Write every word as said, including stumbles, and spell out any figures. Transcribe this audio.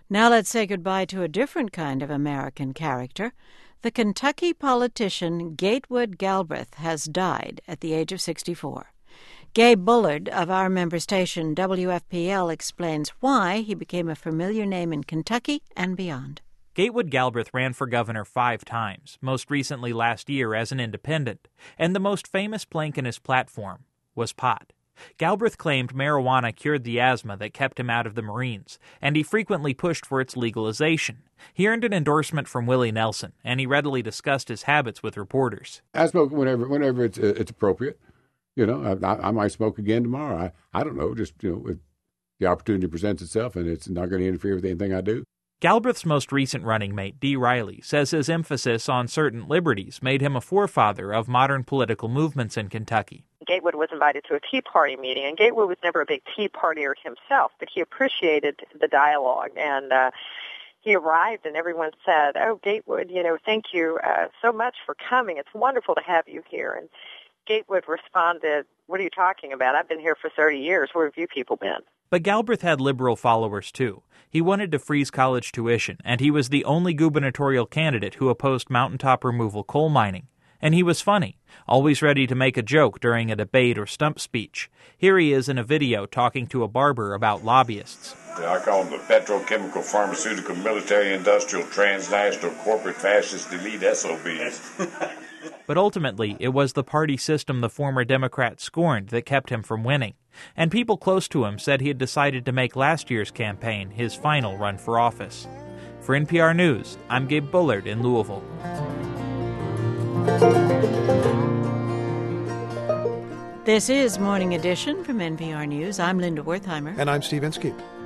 Now let's say goodbye to a different kind of American character. The Kentucky politician Gatewood Galbraith has died at the age of sixty-four. Gabe Bullard of our member station W F P L explains why he became a familiar name in Kentucky and beyond. Gatewood Galbraith ran for governor five times, most recently last year as an independent, and the most famous plank in his platform was pot. Galbraith claimed marijuana cured the asthma that kept him out of the Marines, and he frequently pushed for its legalization. He earned an endorsement from Willie Nelson, and he readily discussed his habits with reporters. I smoke whenever whenever it's uh, it's appropriate. You know, I, I might smoke again tomorrow. I, I don't know, just, you know, if the opportunity presents itself and it's not going to interfere with anything I do. Galbraith's most recent running mate, Dee Riley, says his emphasis on certain liberties made him a forefather of modern political movements in Kentucky. Gatewood was invited to a Tea Party meeting, and Gatewood was never a big Tea Partier himself, but he appreciated the dialogue, and uh, he arrived and everyone said, "Oh, Gatewood, you know, thank you uh, so much for coming. It's wonderful to have you here." And Gatewood responded, "What are you talking about? I've been here for thirty years. Where have you people been?" But Galbraith had liberal followers, too. He wanted to freeze college tuition, and he was the only gubernatorial candidate who opposed mountaintop removal coal mining. And he was funny, always ready to make a joke during a debate or stump speech. Here he is in a video talking to a barber about lobbyists. I call them the petrochemical, pharmaceutical, military, industrial, transnational, corporate, fascist, elite S O Bs. But ultimately, it was the party system the former Democrat scorned that kept him from winning. And people close to him said he had decided to make last year's campaign his final run for office. For N P R News, I'm Gabe Bullard in Louisville. This is Morning Edition from N P R News. I'm Linda Wertheimer. And I'm Steve Inskeep.